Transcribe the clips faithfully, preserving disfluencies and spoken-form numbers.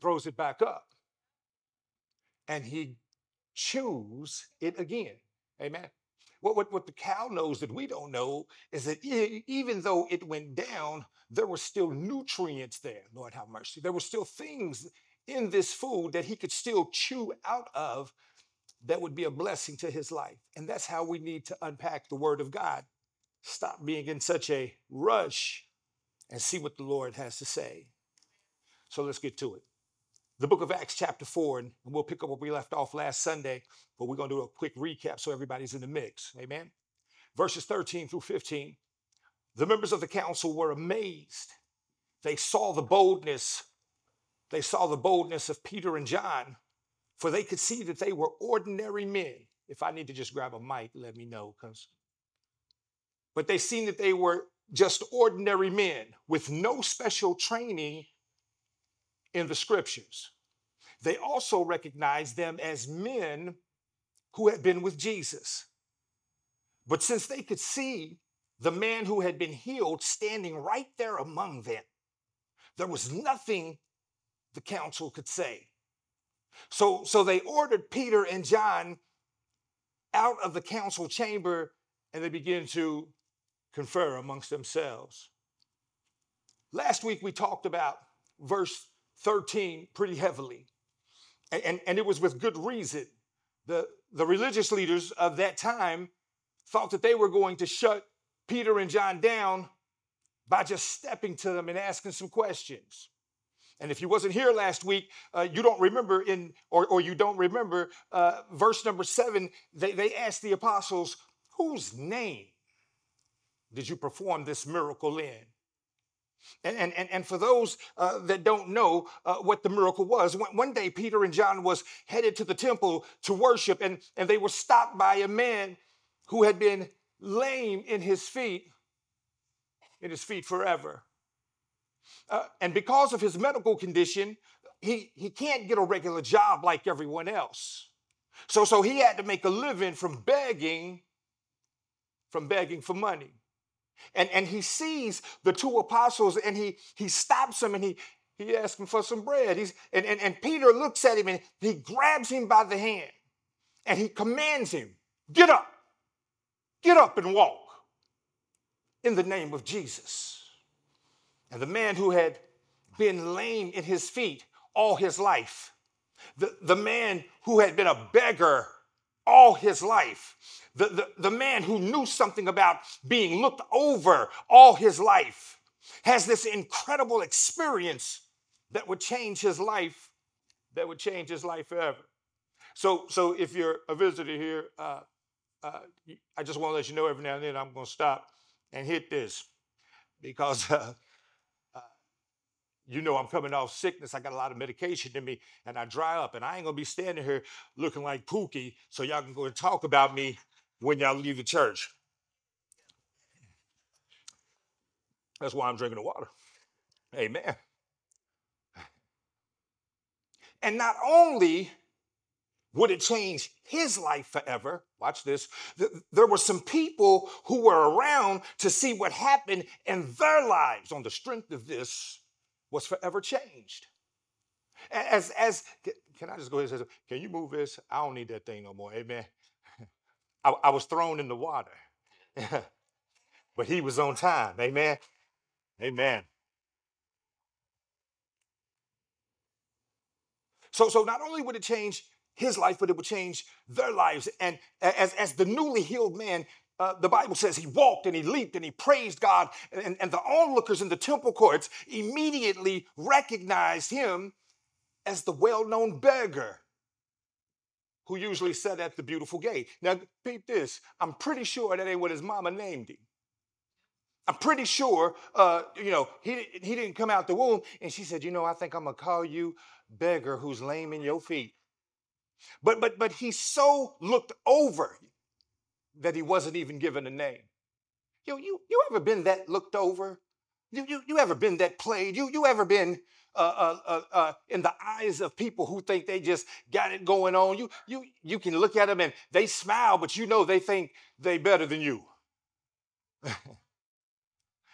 throws it back up, and he chews it again. Amen. What, what, what the cow knows that we don't know is that e- even though it went down, there were still nutrients there. Lord have mercy. There were still things in this food that he could still chew out of that would be a blessing to his life. And that's how we need to unpack the word of God. Stop being in such a rush and see what the Lord has to say. So let's get to it. The book of Acts, chapter four, and we'll pick up where we left off last Sunday, but we're going to do a quick recap so everybody's in the mix. Amen. Verses thirteen through fifteen. The members of the council were amazed. They saw the boldness. They saw the boldness of Peter and John, for they could see that they were ordinary men. If I need to just grab a mic, let me know, because. But they seen that they were just ordinary men with no special training in the scriptures. They also recognized them as men who had been with Jesus. But since they could see the man who had been healed standing right there among them, there was nothing the council could say. So, so they ordered Peter and John out of the council chamber, and they began to confer amongst themselves. Last week we talked about verse thirteen pretty heavily, and, and, and it was with good reason. The, the religious leaders of that time thought that they were going to shut Peter and John down by just stepping to them and asking some questions. And if you wasn't here last week, uh, you don't remember in, or, or you don't remember uh, verse number seven, they, they asked the apostles, whose name did you perform this miracle in? And, and, and for those uh, that don't know uh, what the miracle was, one, one day Peter and John was headed to the temple to worship, and, and they were stopped by a man who had been lame in his feet, in his feet forever. Uh, and because of his medical condition, he, he can't get a regular job like everyone else. So, so he had to make a living from begging, from begging for money. And, and he sees the two apostles, and he, he stops them, and he, he asks them for some bread. He's, and, and, and Peter looks at him, and he grabs him by the hand, and he commands him, get up, get up and walk in the name of Jesus. And the man who had been lame in his feet all his life, the, the man who had been a beggar all his life, the, the, the man who knew something about being looked over all his life, has this incredible experience that would change his life, that would change his life forever. So, so if you're a visitor here, uh, uh, I just want to let you know every now and then I'm going to stop and hit this because uh, you know I'm coming off sickness. I got a lot of medication in me, and I dry up, and I ain't going to be standing here looking like Pookie so y'all can go and talk about me when y'all leave the church. That's why I'm drinking the water. Amen. And not only would it change his life forever, watch this, there were some people who were around to see what happened, and their lives on the strength of this was forever changed. As, as, can I just go ahead and say, can you move this? I don't need that thing no more, amen. I, I was thrown in the water, but he was on time, amen, amen. So, so not only would it change his life, but it would change their lives. And as, as the newly healed man, uh, the Bible says he walked and he leaped and he praised God, and, and the onlookers in the temple courts immediately recognized him as the well-known beggar who usually sat at the beautiful gate. Now, peep this. I'm pretty sure that ain't what his mama named him. I'm pretty sure, uh, you know, he, he didn't come out the womb and she said, you know, I think I'm going to call you beggar who's lame in your feet. But, but, but he so looked over that he wasn't even given a name. You, you, you ever been that looked over? You, you, you ever been that played? You, you ever been uh, uh, uh, uh, in the eyes of people who think they just got it going on? You, you, you can look at them and they smile, but you know they think they better than you.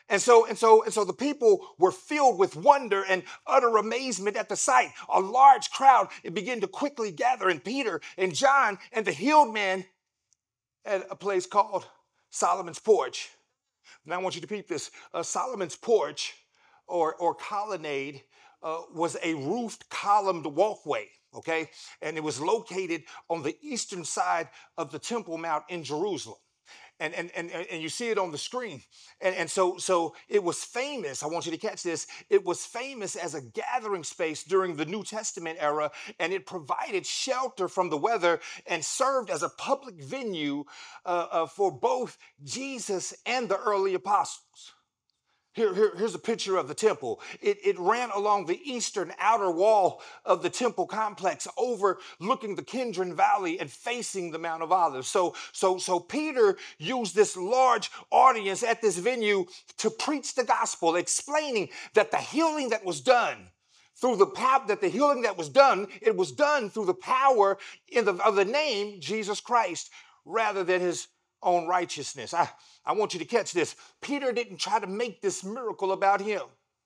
And so, and so, and so the people were filled with wonder and utter amazement at the sight. A large crowd began to quickly gather, and Peter and John and the healed man at a place called Solomon's Porch. Now I want you to peep this. Uh, Solomon's Porch or, or colonnade uh, was a roofed columned walkway, okay? And it was located on the eastern side of the Temple Mount in Jerusalem. And, and, and, and you see it on the screen. And, and so, so it was famous. I want you to catch this. It was famous as a gathering space during the New Testament era, and it provided shelter from the weather and served as a public venue uh, uh, for both Jesus and the early apostles. Here, here, here's a picture of the temple. It, it ran along the eastern outer wall of the temple complex, overlooking the Kidron Valley and facing the Mount of Olives. So, so, so Peter used this large audience at this venue to preach the gospel, explaining that the healing that was done through the power, that the healing that was done, it was done through the power in the, of the name Jesus Christ, rather than his own righteousness. I, I want you to catch this. Peter didn't try to make this miracle about him.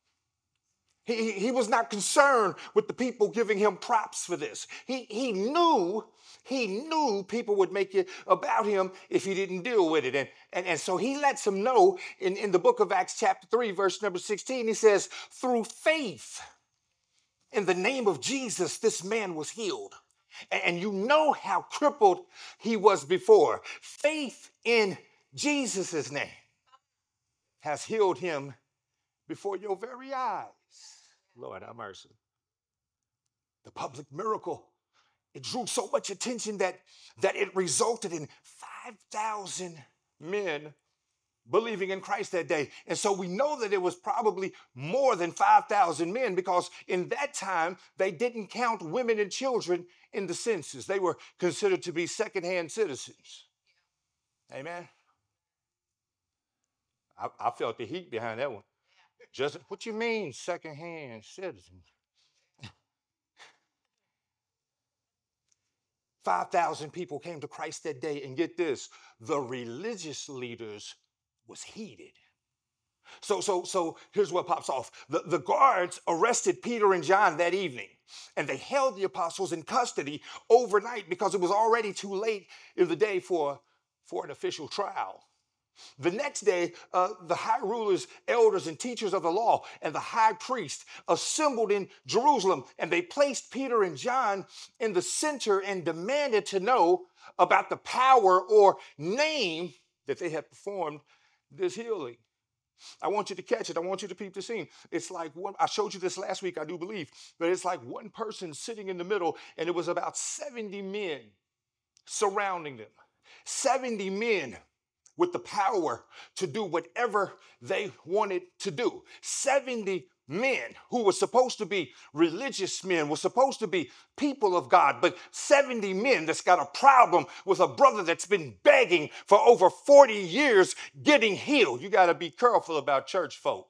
He, he, he was not concerned with the people giving him props for this. He, he knew, he knew people would make it about him if he didn't deal with it. And, and, and so he lets them know in, in the book of Acts chapter three, verse number sixteen, he says, through faith in the name of Jesus, this man was healed. And you know how crippled he was before. Faith in Jesus' name has healed him before your very eyes. Lord, have mercy. The public miracle, it drew so much attention that, that it resulted in five thousand men believing in Christ that day. And so we know that it was probably more than five thousand men, because in that time, they didn't count women and children in the census. They were considered to be secondhand citizens. Amen. I, I felt the heat behind that one. Just, what you mean, secondhand citizens? five thousand people came to Christ that day, and get this, the religious leaders was heated. So, so, so here's what pops off. The, the guards arrested Peter and John that evening, and they held the apostles in custody overnight because it was already too late in the day for, for an official trial. The next day, uh, the high rulers, elders, and teachers of the law and the high priest assembled in Jerusalem, and they placed Peter and John in the center and demanded to know about the power or name that they had performed this healing. I want you to catch it. I want you to peep the scene. It's like one, I showed you this last week, I do believe, but it's like one person sitting in the middle, and it was about seventy men surrounding them. seventy men with the power to do whatever they wanted to do. seventy men who were supposed to be religious men, were supposed to be people of God, but seventy men that's got a problem with a brother that's been begging for over forty years getting healed. You got to be careful about church folk.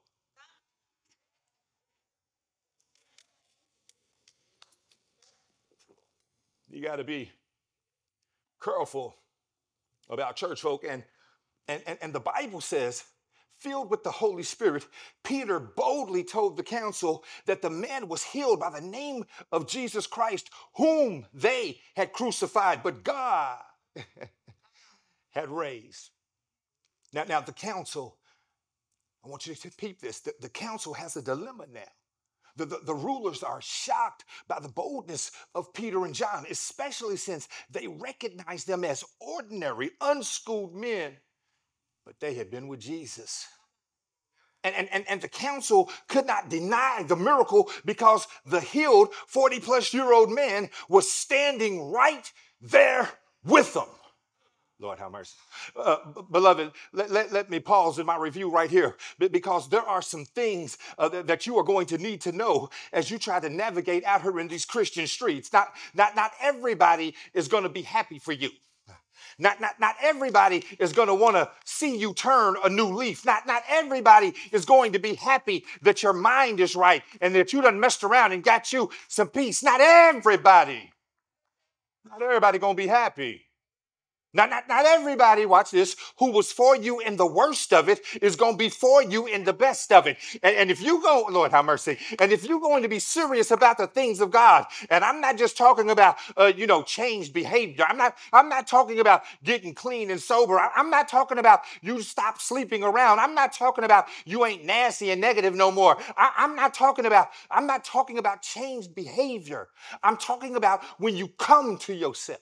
You got to be careful about church folk. And, and, and, and the Bible says, filled with the Holy Spirit, Peter boldly told the council that the man was healed by the name of Jesus Christ, whom they had crucified, but God had raised. Now, now the council, I want you to peep this. The, the council has a dilemma now. The, the, the rulers are shocked by the boldness of Peter and John, especially since they recognize them as ordinary, unschooled men. But they had been with Jesus. And, and, and, and the council could not deny the miracle because the healed forty plus year old man was standing right there with them. Lord have mercy. Uh, b- beloved, let, let, let me pause in my review right here, because there are some things uh, that, that you are going to need to know as you try to navigate out here in these Christian streets. Not, not, not everybody is going to be happy for you. Not, not, not everybody is going to want to see you turn a new leaf. Not, not everybody is going to be happy that your mind is right and that you done messed around and got you some peace. Not everybody. Not everybody going to be happy. Not, not, not everybody, watch this, who was for you in the worst of it is going to be for you in the best of it. And, and if you go, Lord have mercy, and if you're going to be serious about the things of God, and I'm not just talking about, uh, you know, changed behavior. I'm not, I'm not talking about getting clean and sober. I, I'm not talking about you stop sleeping around. I'm not talking about you ain't nasty and negative no more. I, I'm not talking about, I'm not talking about changed behavior. I'm talking about when you come to yourself.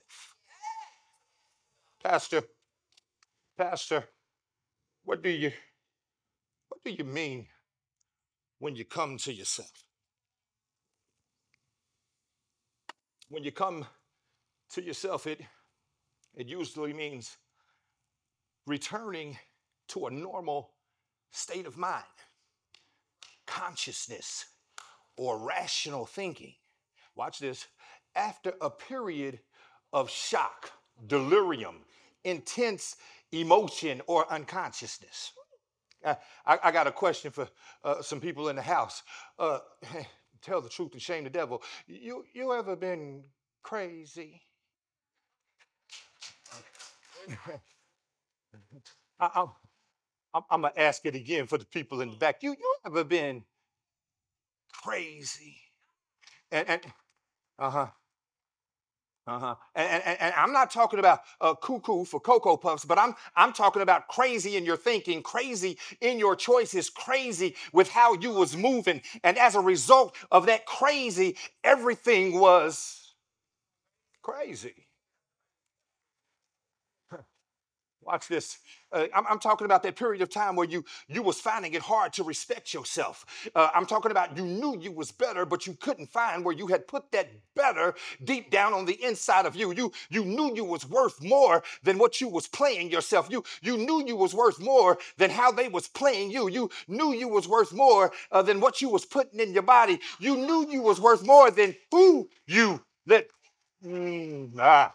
Pastor, Pastor, what do you what do you mean when you come to yourself? When you come to yourself, it it usually means returning to a normal state of mind, consciousness, or rational thinking. Watch this. After a period of shock, delirium, intense emotion, or unconsciousness. Uh, I, I got a question for uh, some people in the house. Uh, tell the truth and shame the devil. You you ever been crazy? I, I'm, I'm, I'm gonna ask it again for the people in the back. You you ever been crazy? And and uh huh. Uh-huh. And, and, and I'm not talking about uh, cuckoo for Cocoa Puffs, but I'm I'm talking about crazy in your thinking, crazy in your choices, crazy with how you was moving. And as a result of that crazy, everything was crazy. Watch this. Uh, I'm, I'm talking about that period of time where you you was finding it hard to respect yourself. Uh, I'm talking about you knew you was better, but you couldn't find where you had put that better deep down on the inside of you. You you knew you was worth more than what you was playing yourself. You you knew you was worth more than how they was playing you. You knew you was worth more uh, than what you was putting in your body. You knew you was worth more than who you let. Mm, ah.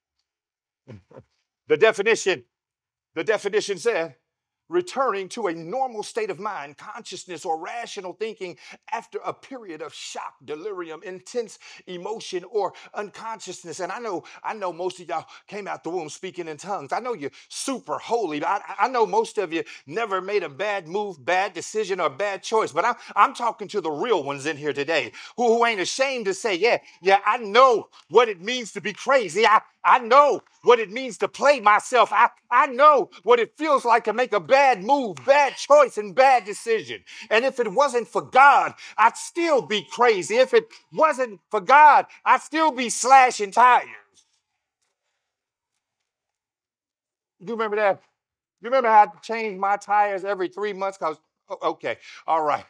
The definition The definition said, returning to a normal state of mind, consciousness, or rational thinking after a period of shock, delirium, intense emotion, or unconsciousness. And I know, I know most of y'all came out the womb speaking in tongues. I know you're super holy. I, I know most of you never made a bad move, bad decision, or bad choice. But I'm, I'm talking to the real ones in here today who, who ain't ashamed to say, yeah, yeah, I know what it means to be crazy. I, I know what it means to play myself. I, I know what it feels like to make a bad move, bad choice, and bad decision. And if it wasn't for God, I'd still be crazy. If it wasn't for God, I'd still be slashing tires. You remember that? You remember how I had to change my tires every three months? Because, okay, all right.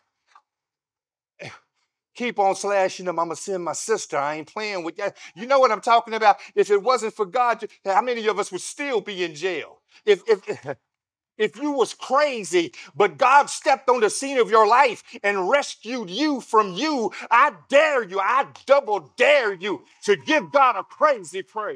Keep on slashing them. I'm going to send my sister. I ain't playing with that. You know what I'm talking about? If it wasn't for God, how many of us would still be in jail? If, if, if you was crazy, but God stepped on the scene of your life and rescued you from you, I dare you, I double dare you to give God a crazy praise.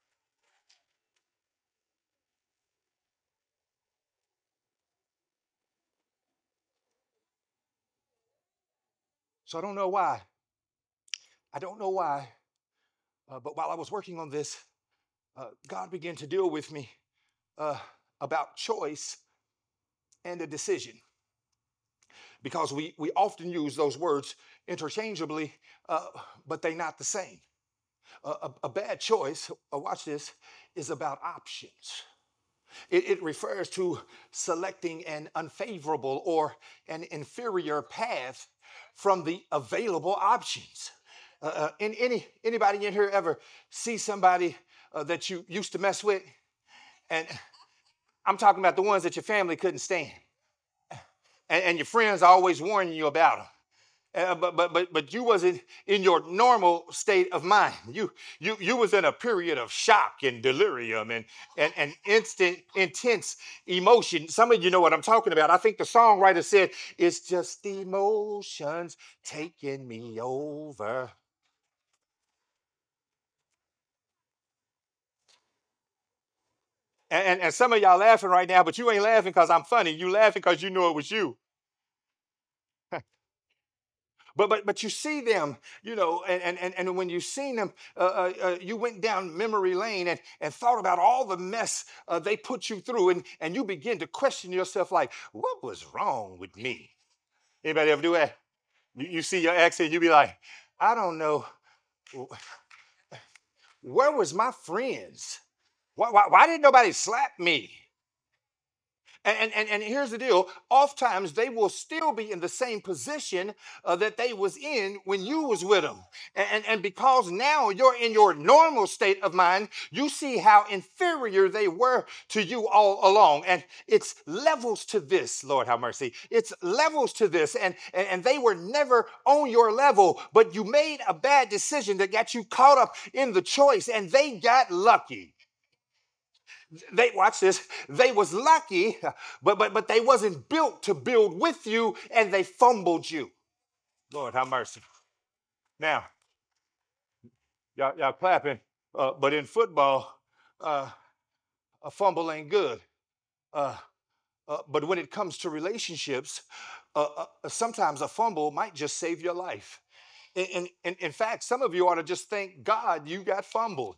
So I don't know why. I don't know why. Uh, but while I was working on this, uh, God began to deal with me uh, about choice and a decision. Because we, we often use those words interchangeably, uh, but they're not the same. Uh, a, a bad choice, uh, watch this, is about options. It, it refers to selecting an unfavorable or an inferior path from the available options. Uh, uh, in, any anybody in here ever see somebody uh, that you used to mess with? And I'm talking about the ones that your family couldn't stand, and, and your friends always warning you about them. Uh, but but but but you wasn't in your normal state of mind. You you you was in a period of shock and delirium and and, and instant intense emotion. Some of you know what I'm talking about. I think the songwriter said, "It's just emotions taking me over." And, and, and some of y'all laughing right now, but you ain't laughing because I'm funny. You laughing because you know it was you. But but but you see them, you know, and and and, and when you seen them, uh, uh, uh, you went down memory lane and, and thought about all the mess uh, they put you through, and and you begin to question yourself, like, what was wrong with me? Anybody ever do that? You, you see your ex and you be like, I don't know, where was my friends? Why, why, why didn't nobody slap me? And, and, and here's the deal. Oftentimes they will still be in the same position uh, that they was in when you was with them. And, and, and because now you're in your normal state of mind, you see how inferior they were to you all along. And it's levels to this, Lord have mercy. It's levels to this. And, and, and they were never on your level, but you made a bad decision that got you caught up in the choice, and they got lucky. They watch this. They was lucky, but but but they wasn't built to build with you, and they fumbled you. Lord have mercy. Now, y'all, y'all clapping, uh, but in football, uh, a fumble ain't good. Uh, uh, but when it comes to relationships, uh, uh, sometimes a fumble might just save your life. In, in, in fact, some of you ought to just thank God you got fumbled.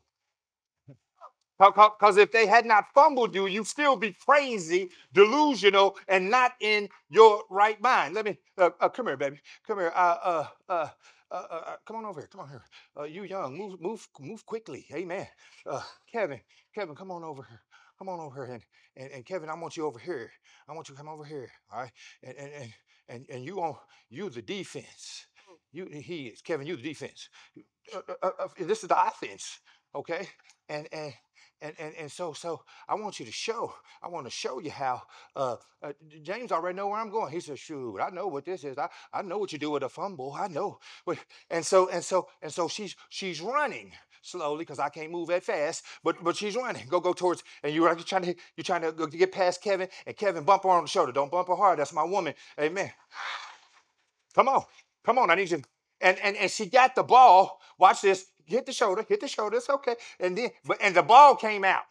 Because if they had not fumbled you, you'd still be crazy, delusional, and not in your right mind. Let me, uh, uh, come here, baby. Come here. Uh, uh, uh, uh, uh, uh, come on over here. Come on here. Uh, you young. Move, move, move quickly. Amen. Uh, Kevin, Kevin, come on over here. Come on over here. And, and, and Kevin, I want you over here. I want you to come over here. All right. And and and and, and you on you the defense. You he is Kevin. You the defense. Uh, uh, uh, uh, this is the offense. Okay. And and and, and and so so I want you to show. I want to show you how. Uh, uh, James already know where I'm going. He said, "Shoot, I know what this is. I, I know what you do with a fumble. I know." But and so and so and so she's she's running slowly because I can't move that fast. But but she's running. Go go towards and you're trying to you're trying to go get past Kevin, and Kevin bump her on the shoulder. Don't bump her hard. That's my woman. Amen. Come on, come on. I need you. And and and she got the ball. Watch this. Hit the shoulder. Hit the shoulder. It's okay. And then but and the ball came out.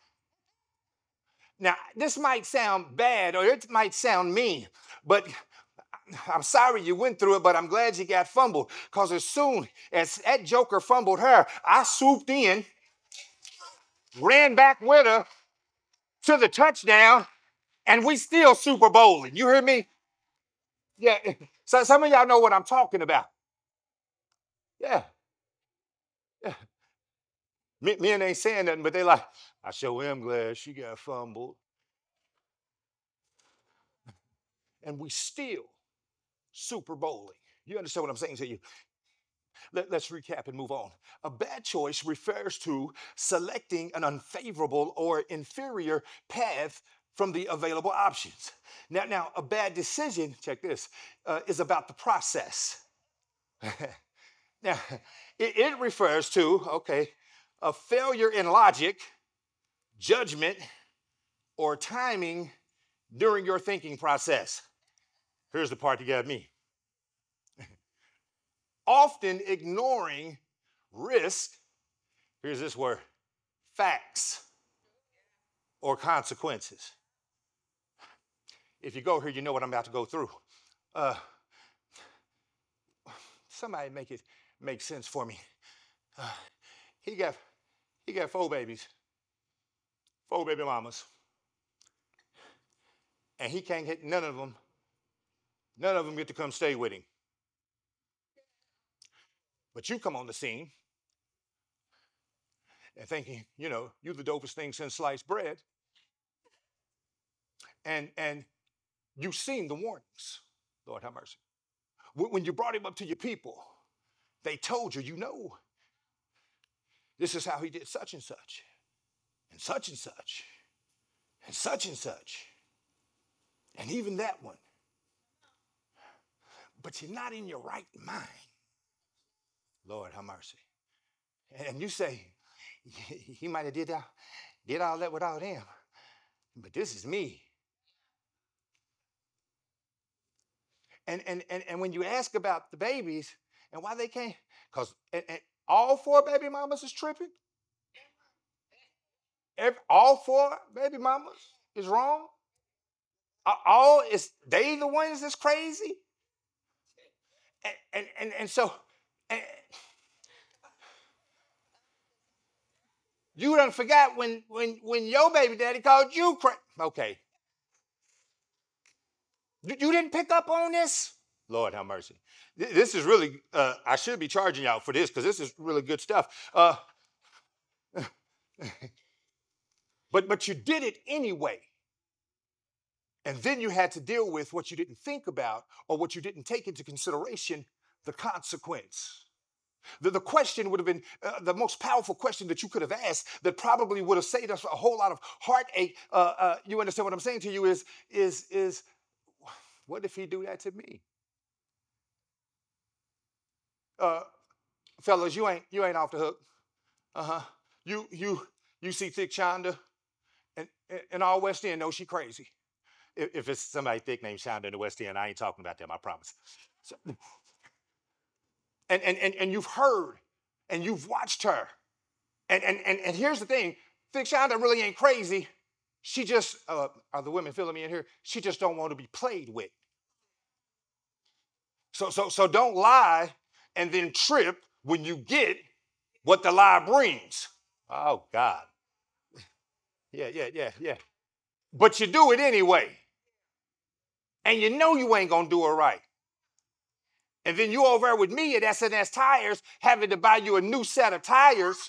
Now this might sound bad or it might sound mean, but I'm sorry you went through it. But I'm glad you got fumbled because as soon as that joker fumbled her, I swooped in, ran back with her to the touchdown, and we still Super Bowling. You hear me? Yeah. So some of y'all know what I'm talking about. Yeah. Yeah. Me, men ain't saying nothing, but they like, I sure am glad she got fumbled. And we still Super Bowling. You understand what I'm saying to you? Let, us recap and move on. A bad choice refers to selecting an unfavorable or inferior path from the available options. Now, now a bad decision, check this, uh, is about the process. Now, it, it refers to, okay, a failure in logic, judgment, or timing during your thinking process. Here's the part that got me. Often ignoring risk, here's this word, facts or consequences. If you go here, you know what I'm about to go through. Uh, somebody make it make sense for me. Uh, he got he got four babies, four baby mamas, and he can't get none of them. None of them get to come stay with him. But you come on the scene and thinking, you know, you're the dopest thing since sliced bread, and and you've seen the warnings. Lord have mercy. When you brought him up to your people, they told you, you know, this is how he did such and such, and such and such, and such and such, and even that one. But you're not in your right mind. Lord have mercy. And you say, he might have did that, did all that without him, but this is me. And and and, and when you ask about the babies and why they can't, because all four baby mamas is tripping. Every, all four baby mamas is wrong. All is they the ones that's crazy. And, and, and, and so and you done forgot when, when, when your baby daddy called you crazy. Okay. You, you didn't pick up on this? Lord have mercy. This is really, uh, I should be charging y'all for this because this is really good stuff. Uh, but, but you did it anyway. And then you had to deal with what you didn't think about or what you didn't take into consideration, the consequence. The, the question would have been uh, the most powerful question that you could have asked that probably would have saved us a whole lot of heartache. Uh, uh, you understand what I'm saying to you is, is, is, what if he do that to me? Uh, fellas, you ain't, you ain't off the hook. Uh-huh. You, you, you see Thick Shonda and, and all West End knows she crazy. If, if it's somebody thick named Shonda in the West End, I ain't talking about them, I promise. So, and, and, and, and you've heard and you've watched her. And, and, and, and here's the thing, Thick Shonda really ain't crazy. She just, uh, are the women feeling me in here? She just don't want to be played with. So, so, so don't lie and then trip when you get what the lie brings. Oh, God. Yeah, yeah, yeah, yeah. But you do it anyway. And you know you ain't going to do it right. And then you over there with me at S and S Tires having to buy you a new set of tires.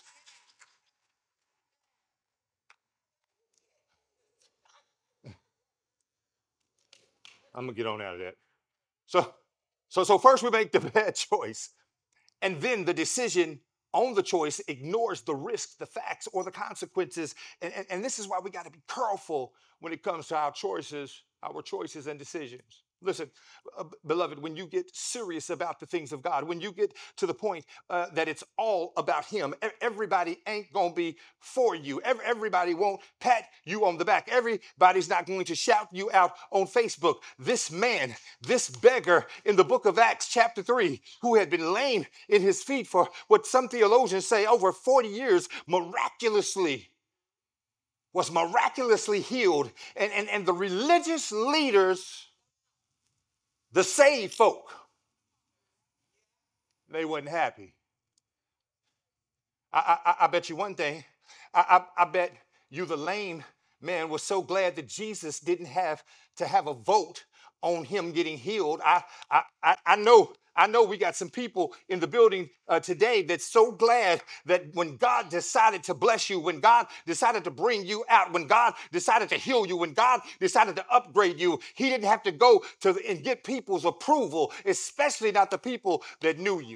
I'm going to get on out of that. So, so, so first we make the bad choice. And then the decision on the choice ignores the risk, the facts, or the consequences. And, and, and this is why we got to be careful when it comes to our choices, our choices and decisions. Listen, uh, beloved, when you get serious about the things of God, when you get to the point uh, that it's all about Him, everybody ain't going to be for you. Everybody won't pat you on the back. Everybody's not going to shout you out on Facebook. This man, this beggar in the book of Acts chapter three, who had been lame in his feet for what some theologians say over forty years, miraculously was miraculously healed. And, and, and the religious leaders, the saved folk, they wasn't happy. I, I, I bet you one thing. I, I, I bet you the lame man was so glad that Jesus didn't have to have a vote on him getting healed. I, I, I, I know. I know we got some people in the building uh, today that's so glad that when God decided to bless you, when God decided to bring you out, when God decided to heal you, when God decided to upgrade you, He didn't have to go to and get people's approval, especially not the people that knew you.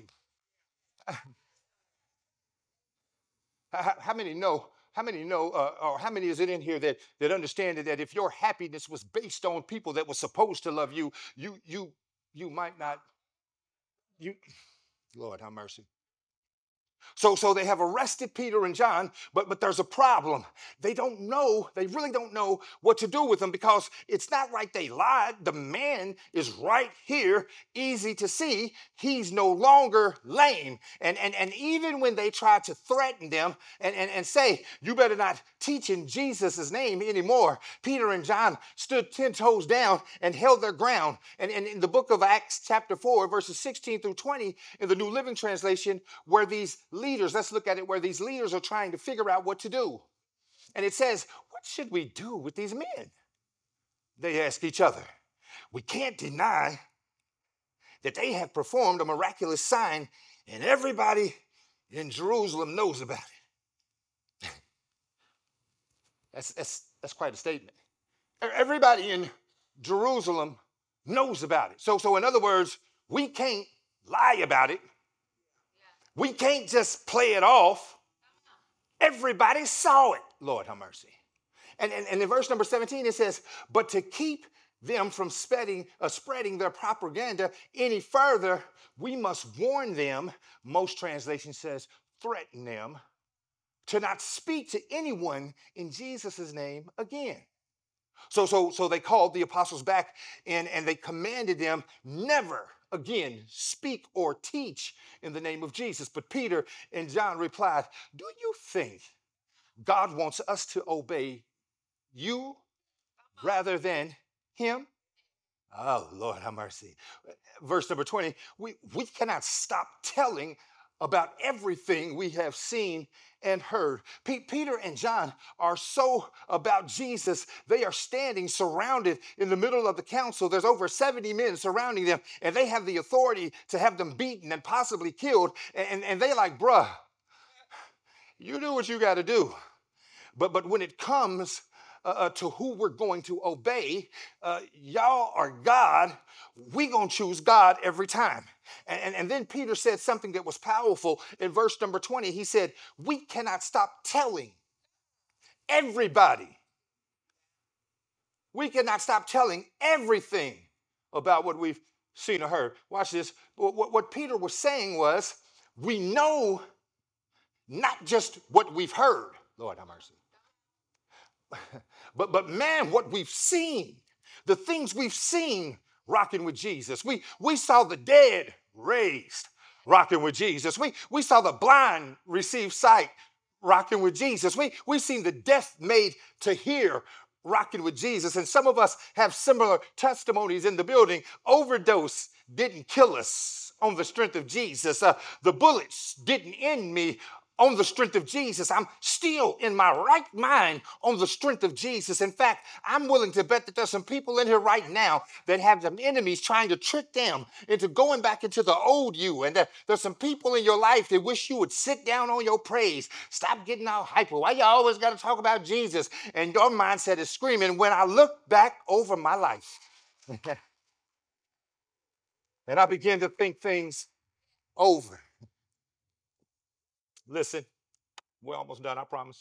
How, how many know? How many know, uh, or how many is it in here that that understand that if your happiness was based on people that were supposed to love you, you you you might not. You, Lord, have mercy. So, so they have arrested Peter and John, but, but there's a problem. They don't know, they really don't know what to do with them because it's not like they lied. The man is right here, easy to see. He's no longer lame. And, and, and even when they tried to threaten them and, and, and say, you better not teach in Jesus' name anymore, Peter and John stood ten toes down and held their ground. And, and in the book of Acts chapter four, verses sixteen through twenty, in the New Living Translation, where these leaders, let's look at it, where these leaders are trying to figure out what to do. And it says, what should we do with these men? They ask each other. We can't deny that they have performed a miraculous sign and everybody in Jerusalem knows about it. That's, that's, that's quite a statement. Everybody in Jerusalem knows about it. So, so in other words, we can't lie about it. We can't just play it off. Everybody saw it. Lord have mercy. And, and, and in verse number seventeen, it says, but to keep them from spreading, uh, spreading their propaganda any further, we must warn them, most translation says, threaten them, to not speak to anyone in Jesus' name again. So, so, so they called the apostles back and, and they commanded them never again speak or teach in the name of Jesus. But Peter and John replied, do you think God wants us to obey you rather than Him? Oh, Lord, have mercy. Verse number twenty, we, we cannot stop telling about everything we have seen and heard. Pe- Peter and John are so about Jesus. They are standing surrounded in the middle of the council. There's over seventy men surrounding them, and they have the authority to have them beaten and possibly killed. And, and they like, bruh, you do what you got to do. But, but when it comes uh, uh, to who we're going to obey, uh, y'all are God. We gonna choose God every time. And, and, and then Peter said something that was powerful in verse number twenty. He said, we cannot stop telling everybody. We cannot stop telling everything about what we've seen or heard. Watch this. What, what, what Peter was saying was, we know not just what we've heard. Lord have mercy. But, but man, what we've seen, the things we've seen rocking with Jesus. We, we saw the dead raised rocking with Jesus. We, we saw the blind receive sight rocking with Jesus. We, we seen the deaf made to hear rocking with Jesus. And some of us have similar testimonies in the building. Overdose didn't kill us on the strength of Jesus. Uh, the bullets didn't end me on the strength of Jesus. I'm still in my right mind on the strength of Jesus. In fact, I'm willing to bet that there's some people in here right now that have some enemies trying to trick them into going back into the old you. And that there's some people in your life that wish you would sit down on your praise. Stop getting all hyper. Why you always got to talk about Jesus? And your mindset is screaming, when I look back over my life and I begin to think things over. Listen, we're almost done, I promise.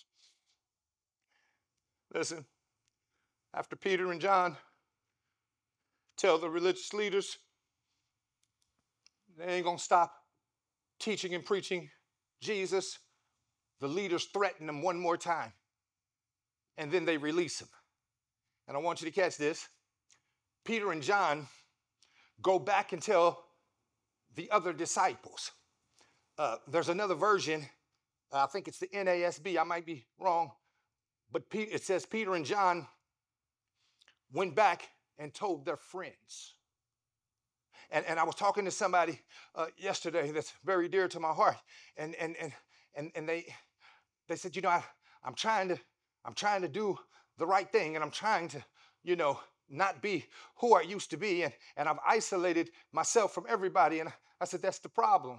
Listen, after Peter and John tell the religious leaders they ain't gonna stop teaching and preaching Jesus, the leaders threaten them one more time, and then they release him. And I want you to catch this. Peter and John go back and tell the other disciples. Uh, there's another version, uh, I think it's the N A S B, I might be wrong, but it says Peter and John went back and told their friends. And, and I was talking to somebody uh, yesterday that's very dear to my heart, and and and and, and they they said, you know, I, I'm trying to I'm trying to do the right thing, and I'm trying to, you know, not be who I used to be, and, and I've isolated myself from everybody. And I said, that's the problem.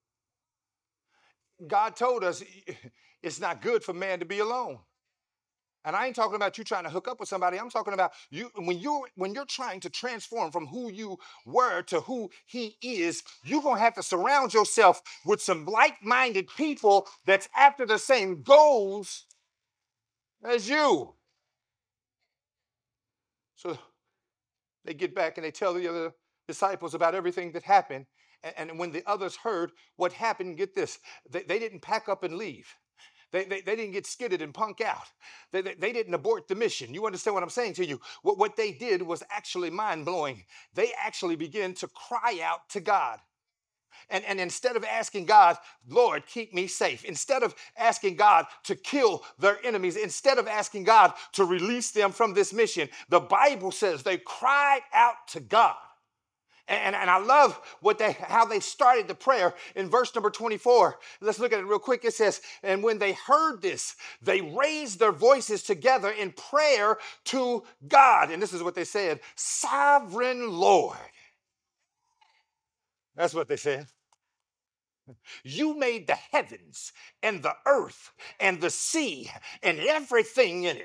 God told us it's not good for man to be alone. And I ain't talking about you trying to hook up with somebody. I'm talking about you when you're when you're trying to transform from who you were to who he is, you're gonna have to surround yourself with some like-minded people that's after the same goals as you. So they get back and they tell the other disciples about everything that happened. And, and when the others heard what happened, get this, they, they didn't pack up and leave. They, they, they didn't get skidded and punk out. They, they, they didn't abort the mission. You understand what I'm saying to you? What, what they did was actually mind-blowing. They actually began to cry out to God. And, and instead of asking God, Lord, keep me safe, instead of asking God to kill their enemies, instead of asking God to release them from this mission, the Bible says they cried out to God. And, and I love what they how they started the prayer in verse number twenty-four. Let's look at it real quick. It says, and when they heard this, they raised their voices together in prayer to God. And this is what they said, Sovereign Lord. That's what they said. You made the heavens and the earth and the sea and everything in it.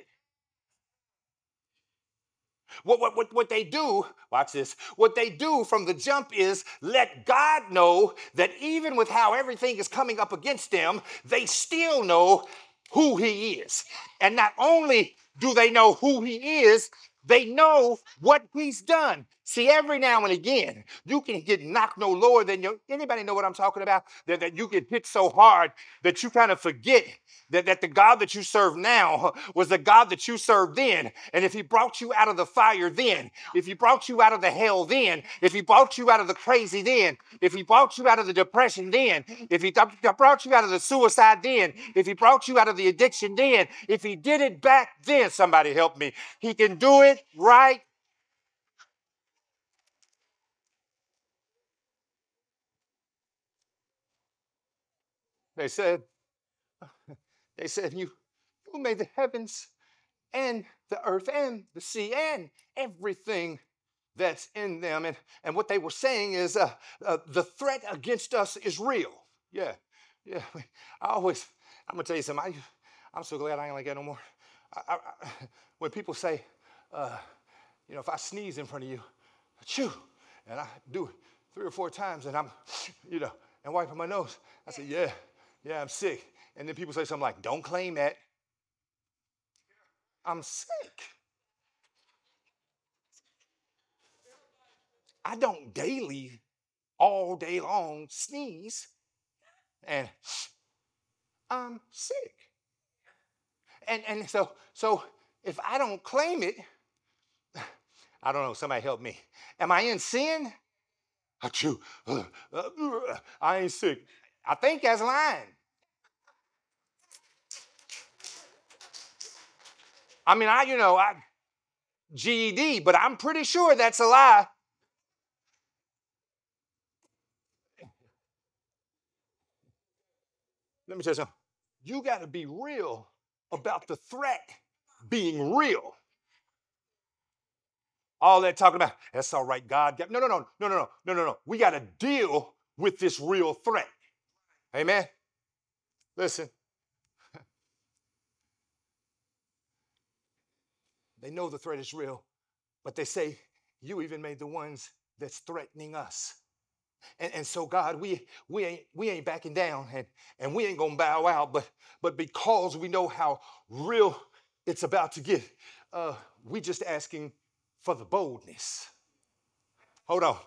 What, what, what, what they do, watch this, what they do from the jump is let God know that even with how everything is coming up against them, they still know who he is. And not only do they know who he is, they know what he's done. See, every now and again, you can get knocked no lower than your, anybody know what I'm talking about? That, that you get hit so hard that you kind of forget that, that the God that you serve now was the God that you served then. And if he brought you out of the fire then, if he brought you out of the hell then, if he brought you out of the crazy then, if he brought you out of the depression then, if he th- brought you out of the suicide then, if he brought you out of the addiction then, if he did it back then, somebody help me, he can do it right They said, they said, you, you made the heavens and the earth and the sea and everything that's in them. And, and what they were saying is uh, uh, the threat against us is real. Yeah, yeah. I always, I'm going to tell you something. I, I'm so glad I ain't like that no more. I, I, I, when people say, uh, you know, if I sneeze in front of you, achoo, and I do it three or four times and I'm, you know, and wiping my nose, I say, yeah, yeah, I'm sick. And then people say something like, don't claim that. I'm sick. I don't daily, all day long sneeze, and I'm sick. And and so so if I don't claim it, I don't know, somebody help me. Am I in sin? Achoo. Uh, uh, uh, I ain't sick. I think that's lying. I mean, I, you know, I G E D, but I'm pretty sure that's a lie. Let me tell you something. You got to be real about the threat being real. All that talking about, that's all right, God. No, no, no, no, no, no, no, no, no. We got to deal with this real threat. Amen. Listen, they know the threat is real, but they say, you even made the ones that's threatening us. And, and so, God, we we ain't we ain't backing down, and, and we ain't gonna bow out, but but because we know how real it's about to get, uh, we just asking for the boldness. Hold on.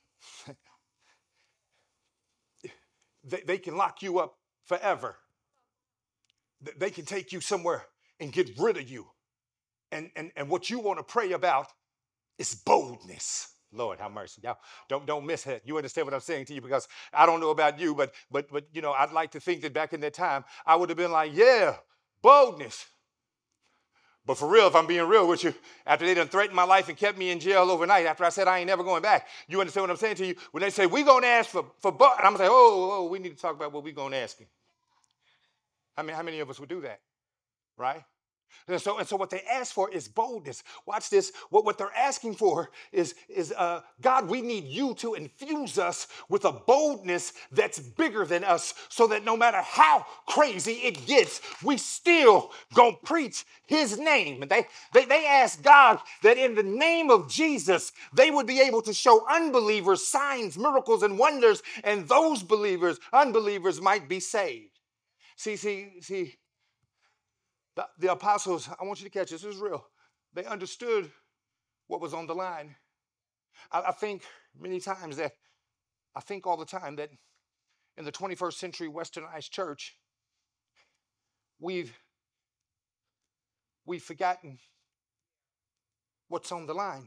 They, they can lock you up forever. They can take you somewhere and get rid of you. And, and, and what you want to pray about is boldness. Lord, have mercy. Y'all don't, don't miss it. You understand what I'm saying to you? Because I don't know about you, but but but you know, I'd like to think that back in that time, I would have been like, yeah, boldness. But for real, if I'm being real with you, after they done threatened my life and kept me in jail overnight, after I said I ain't never going back, you understand what I'm saying to you? When they say, we gonna ask for, for but, I'm gonna say, oh, oh, we need to talk about what we gonna ask him. I mean, how many of us would do that, right? And so, and so what they ask for is boldness. Watch this. What, what they're asking for is, is uh, God, we need you to infuse us with a boldness that's bigger than us so that no matter how crazy it gets, we still gonna preach his name. And they, they, they ask God that in the name of Jesus, they would be able to show unbelievers signs, miracles, and wonders, and those believers, unbelievers might be saved. See, see, see, The, the apostles, I want you to catch this, this is real. They understood what was on the line. I, I think many times that, I think all the time that in the twenty-first century westernized church, we've, we've forgotten what's on the line.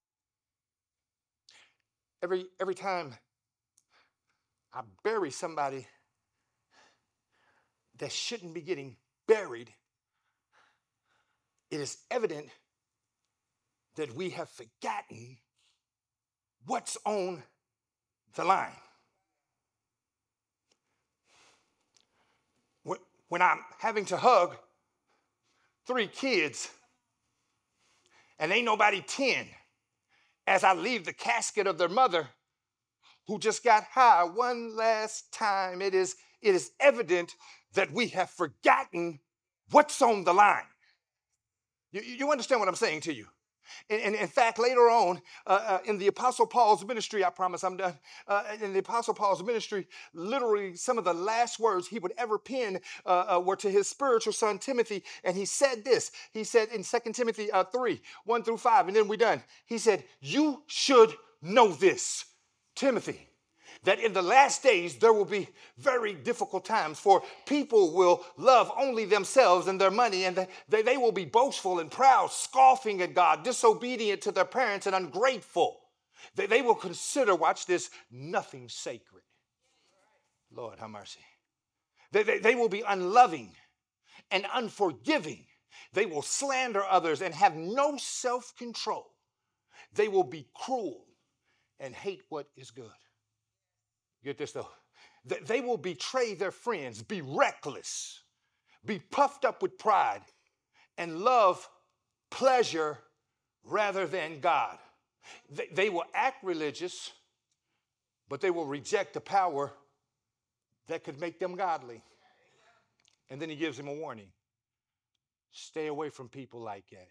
Every, every time I bury somebody that shouldn't be getting buried, it is evident that we have forgotten what's on the line. When I'm having to hug three kids and ain't nobody ten, as I leave the casket of their mother who just got high one last time, it is, it is evident that we have forgotten what's on the line. You, you understand what I'm saying to you? And, and in fact, later on uh, uh, in the Apostle Paul's ministry, I promise I'm done. Uh, in the Apostle Paul's ministry, literally some of the last words he would ever pen uh, uh, were to his spiritual son Timothy. And he said this. He said in Second Timothy uh, three, one through five, and then we're done. He said, you should know this, Timothy, that in the last days there will be very difficult times, for people will love only themselves and their money, and they, they will be boastful and proud, scoffing at God, disobedient to their parents, and ungrateful. They, they will consider, watch this, nothing sacred. Lord, have mercy. They, they, they will be unloving and unforgiving. They will slander others and have no self-control. They will be cruel and hate what is good. Get this though. Th- They will betray their friends, be reckless, be puffed up with pride, and love pleasure rather than God. They, they will act religious, but they will reject the power that could make them godly. And then he gives him a warning. Stay away from people like that.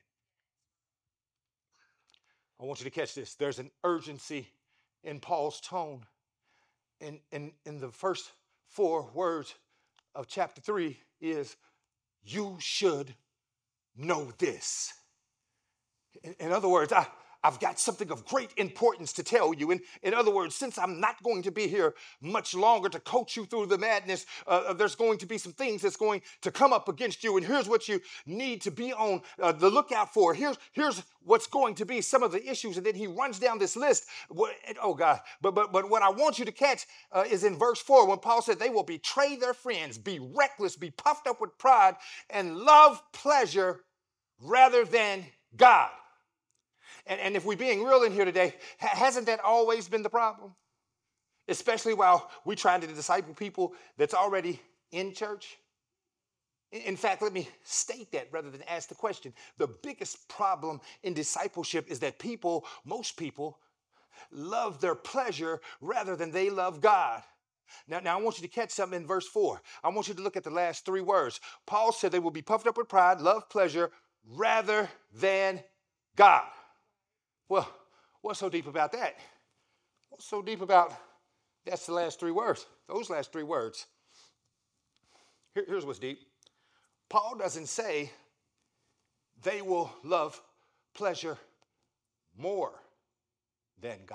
I want you to catch this. There's an urgency in Paul's tone. In, in, in the first four words of chapter three is, you should know this. In, in other words, I, I've got something of great importance to tell you. In, in other words, since I'm not going to be here much longer to coach you through the madness, uh, there's going to be some things that's going to come up against you. And here's what you need to be on uh, the lookout for. Here's, here's what's going to be some of the issues. And then he runs down this list. Oh, God. But, but, but what I want you to catch uh, is in verse four, when Paul said they will betray their friends, be reckless, be puffed up with pride, and love pleasure rather than God. And, and if we're being real in here today, ha- hasn't that always been the problem? Especially while we're trying to disciple people that's already in church. In, in fact, let me state that rather than ask the question. The biggest problem in discipleship is that people, most people, love their pleasure rather than they love God. Now, now, I want you to catch something in verse four. I want you to look at the last three words. Paul said they will be puffed up with pride, love pleasure rather than God. Well, what's so deep about that? What's so deep about that's the last three words? Those last three words. Here, here's what's deep. Paul doesn't say they will love pleasure more than God.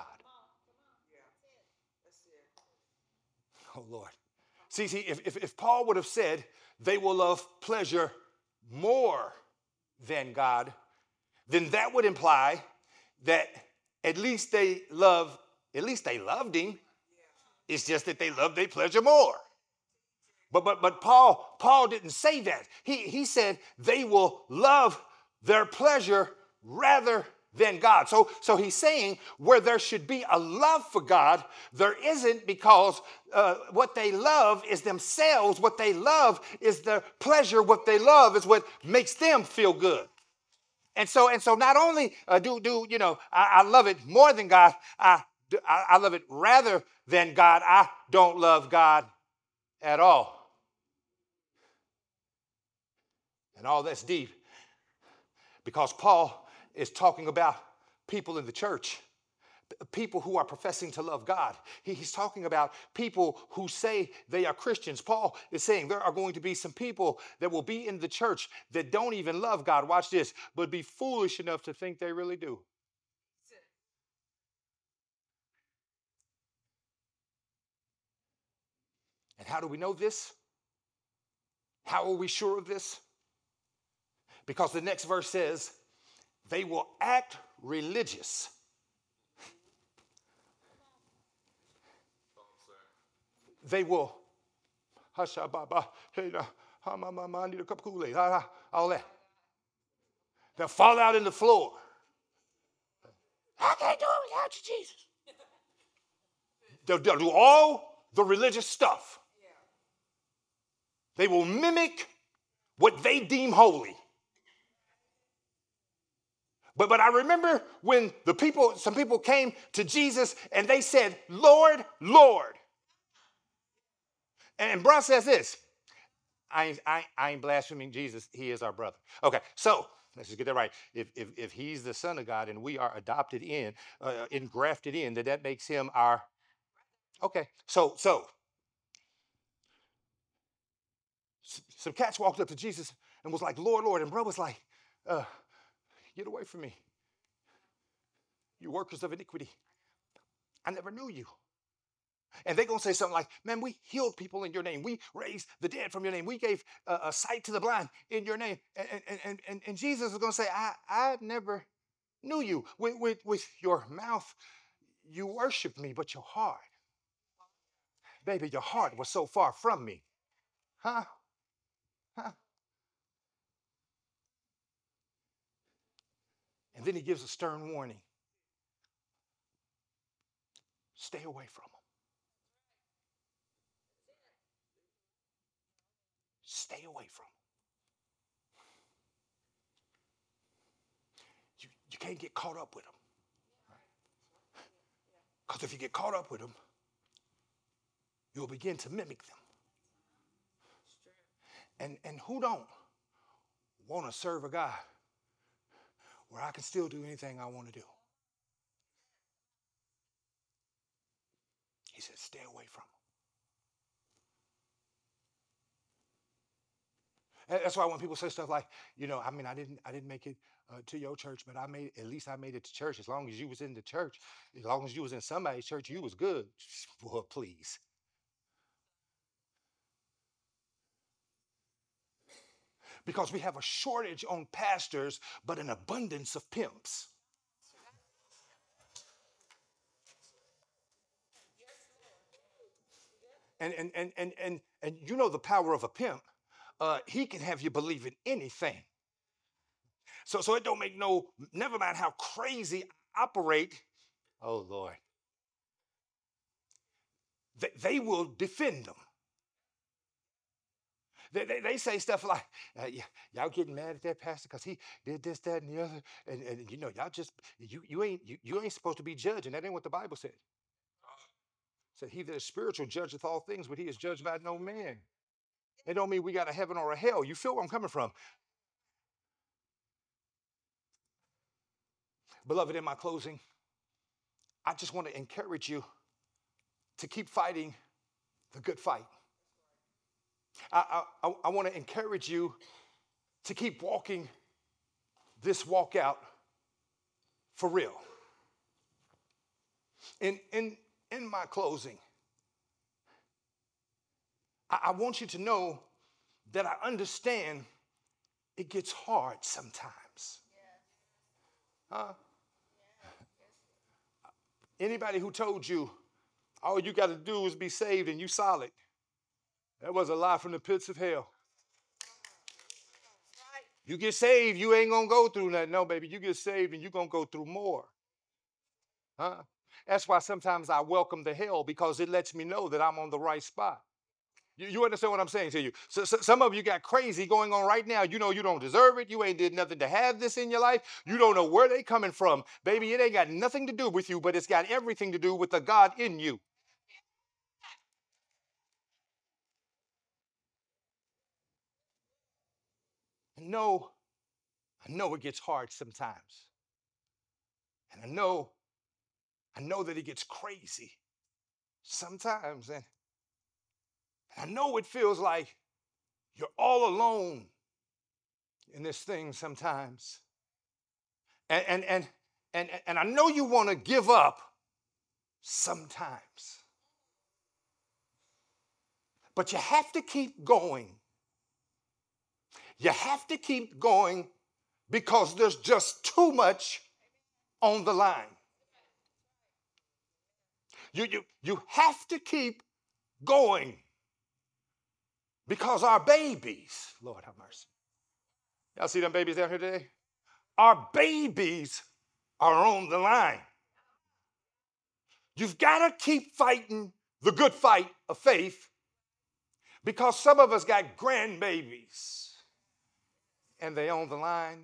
Oh, Lord. See, see, if, if, if Paul would have said they will love pleasure more than God, then that would imply that at least they love, at least they loved him. It's just that they loved their pleasure more. But but but Paul, Paul didn't say that. He, he said they will love their pleasure rather than God. So, so he's saying where there should be a love for God, there isn't, because uh, what they love is themselves. What they love is their pleasure. What they love is what makes them feel good. And so, and so not only uh, do, do, you know, I, I love it more than God, I, I, I love it rather than God. I don't love God at all. And all that's deep because Paul is talking about people in the church, people who are professing to love God. He, he's talking about people who say they are Christians. Paul is saying there are going to be some people that will be in the church that don't even love God. Watch this, but be foolish enough to think they really do. And how do we know this? How are we sure of this? Because the next verse says, they will act religious. They will, hey, I need a cup of Kool-Aid, all that. They'll fall out in the floor. I can't do it without you, Jesus. They'll, they'll do all the religious stuff. They will mimic what they deem holy. But, but I remember when the people, some people came to Jesus and they said, Lord, Lord. And Bron says this, I ain't, I, ain't, I ain't blaspheming Jesus. He is our brother. Okay, so let's just get that right. If, if, if he's the Son of God and we are adopted in, uh, engrafted in, then that makes him our, okay. So, so some cats walked up to Jesus and was like, Lord, Lord. And bro was like, uh, get away from me, you workers of iniquity. I never knew you. And they're going to say something like, man, we healed people in your name. We raised the dead from your name. We gave uh, a sight to the blind in your name. And, and, and, and, and Jesus is going to say, I, I never knew you. With, with, with your mouth, you worshiped me, but your heart, baby, your heart was so far from me. Huh? Huh? And then he gives a stern warning. Stay away from them. Stay away from them. You, you can't get caught up with them. Because if you get caught up with them, you'll begin to mimic them. And, and who don't want to serve a God where I can still do anything I want to do? He said, stay away from them. That's why when people say stuff like, you know, I mean, I didn't, I didn't make it uh, to your church, but I made, at least I made it to church. As long as you was in the church, as long as you was in somebody's church, you was good. Well, please. Because we have a shortage on pastors, but an abundance of pimps. And and and and and, and you know the power of a pimp. Uh, he can have you believe in anything. So so it don't make no, never mind how crazy I operate. Oh Lord. They, they will defend them. They, they, they say stuff like, uh, y- y'all getting mad at that pastor because he did this, that, and the other. And, and you know, y'all just, you, you ain't you, you ain't supposed to be judging. That ain't what the Bible said. It said, he that is spiritual judgeth all things, but he is judged by no man. It don't mean we got a heaven or a hell. You feel where I'm coming from. Beloved, in my closing, I just want to encourage you to keep fighting the good fight. I, I, I want to encourage you to keep walking this walk out for real. In, in, in my closing, I, I want you to know that I understand it gets hard sometimes. Huh? Anybody who told you all you got to do is be saved and you solid, that was a lie from the pits of hell. You get saved, you ain't gonna go through nothing. No, baby, you get saved and you're gonna go through more. Huh? That's why sometimes I welcome the hell, because it lets me know that I'm on the right spot. You, you understand what I'm saying to you? So, so some of you got crazy going on right now. You know you don't deserve it. You ain't did nothing to have this in your life. You don't know where they coming from. Baby, it ain't got nothing to do with you, but it's got everything to do with the God in you. I know, I know it gets hard sometimes. And I know, I know that it gets crazy sometimes. And I know it feels like you're all alone in this thing sometimes. And and and and, and I know you want to give up sometimes. But you have to keep going. You have to keep going because there's just too much on the line. You, you, you have to keep going because our babies, Lord have mercy. Y'all see them babies down here today? Our babies are on the line. You've got to keep fighting the good fight of faith, because some of us got grandbabies and they on the line.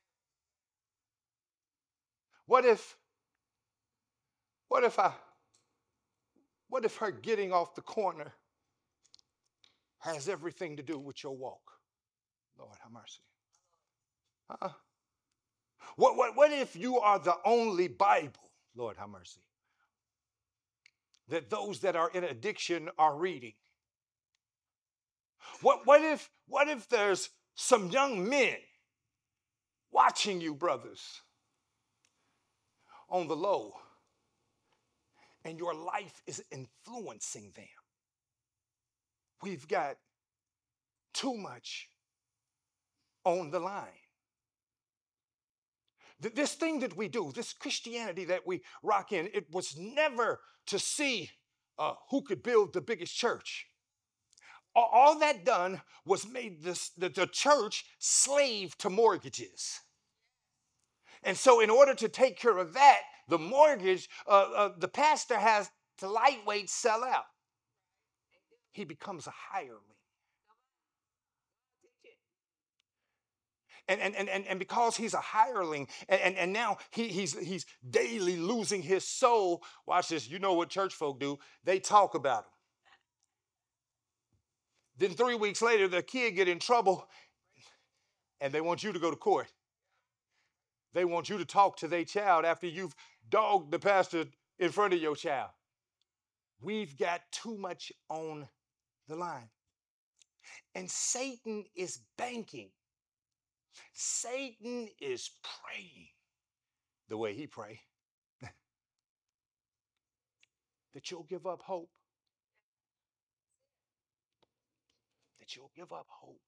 What if, what if I, what if her getting off the corner has everything to do with your walk? Lord have mercy. Uh-uh. What, what, what if you are the only Bible, Lord have mercy, that those that are in addiction are reading? What, what if, what if there's some young men watching you, brothers, on the low, and your life is influencing them? We've got too much on the line. This thing that we do, this Christianity that we rock in, it was never to see uh, who could build the biggest church. All, all that done was made this, the, the church slave to mortgages. And so in order to take care of that, the mortgage, uh, uh, the pastor has to lightweight sell out. He becomes a hireling. And, and, and, and, and because he's a hireling, and, and, and now he, he's, he's daily losing his soul, watch this, you know what church folk do, they talk about him. Then three weeks later, the kid get in trouble, and they want you to go to court. They want you to talk to their child after you've dogged the pastor in front of your child. We've got too much on the line. And Satan is banking. Satan is praying the way he pray. That you'll give up hope. That you'll give up hope.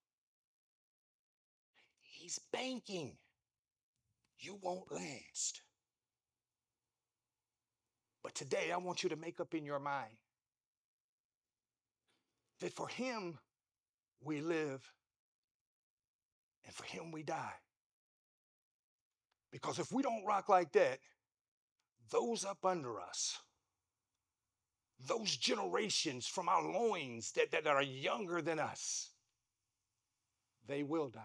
He's banking. You won't last. But today I want you to make up in your mind that for him we live and for him we die. Because if we don't rock like that, those up under us, those generations from our loins that, that are younger than us, they will die.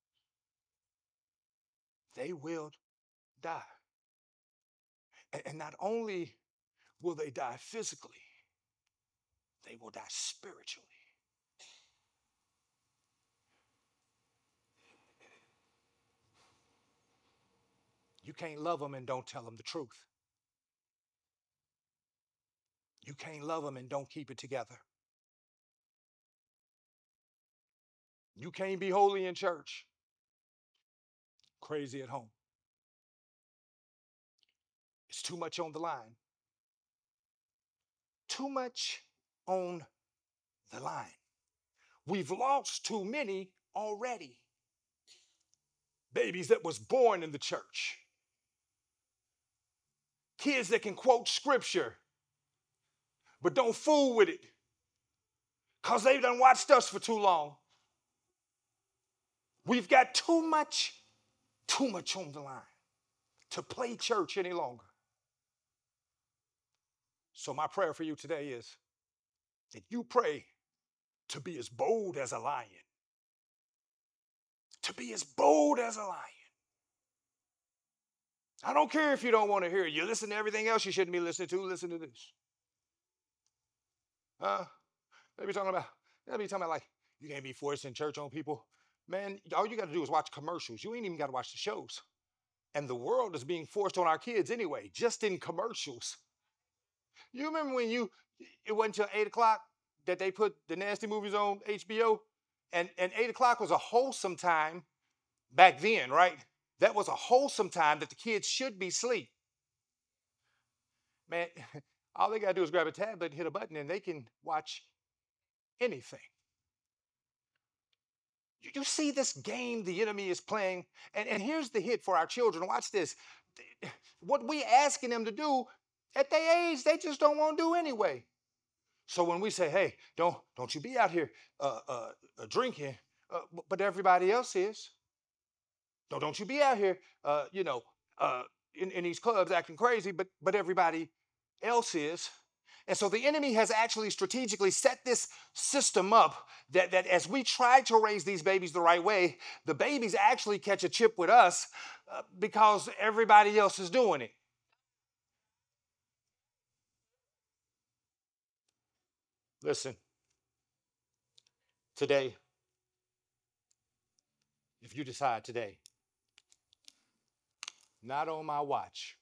They will die. And, and not only will they die physically, they will die spiritually. You can't love them and don't tell them the truth. You can't love them and don't keep it together. You can't be holy in church, crazy at home. It's too much on the line. Too much on the line. We've lost too many already. Babies that was born in the church. Kids that can quote scripture, but don't fool with it because they've done watched us for too long. We've got too much, too much on the line to play church any longer. So my prayer for you today is that you pray to be as bold as a lion. To be as bold as a lion. I don't care if you don't want to hear it. You listen to everything else you shouldn't be listening to. Listen to this. Uh, they be talking about, they be talking about like, you can't be forcing church on people. Man, all you got to do is watch commercials. You ain't even got to watch the shows. And the world is being forced on our kids anyway, just in commercials. You remember when you, it wasn't until eight o'clock that they put the nasty movies on H B O? And, and eight o'clock was a wholesome time back then, right? That was a wholesome time that the kids should be asleep. Man, all they got to do is grab a tablet, hit a button, and they can watch anything. You, you see this game the enemy is playing, and, and here's the hit for our children. Watch this. What we asking them to do at their age, they just don't want to do anyway. So when we say, hey, don't, don't you be out here uh, uh, uh, drinking, uh, but everybody else is. Don't, don't you be out here, uh, you know, uh, in, in these clubs acting crazy, but, but everybody else is. And so the enemy has actually strategically set this system up that, that as we try to raise these babies the right way, the babies actually catch a chip with us uh, because everybody else is doing it. Listen, today, if you decide today, not on my watch,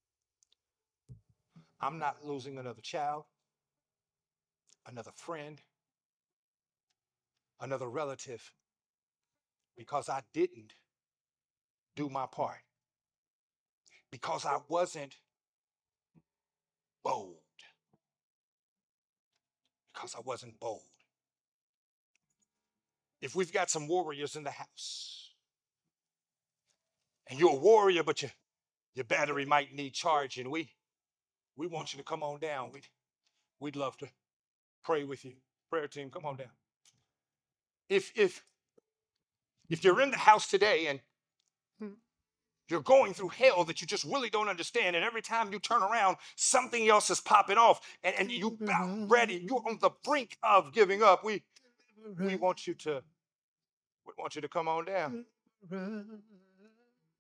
I'm not losing another child, another friend, another relative, because I didn't do my part, because I wasn't bold, because I wasn't bold. If we've got some warriors in the house, and you're a warrior, but your, your battery might need charging, we, we want you to come on down. We'd, we'd love to pray with you. Prayer team, come on down. If, if, if you're in the house today and you're going through hell that you just really don't understand, and every time you turn around, something else is popping off, and, and you about ready, you're on the brink of giving up, we, we want you to, we want you to come on down. run.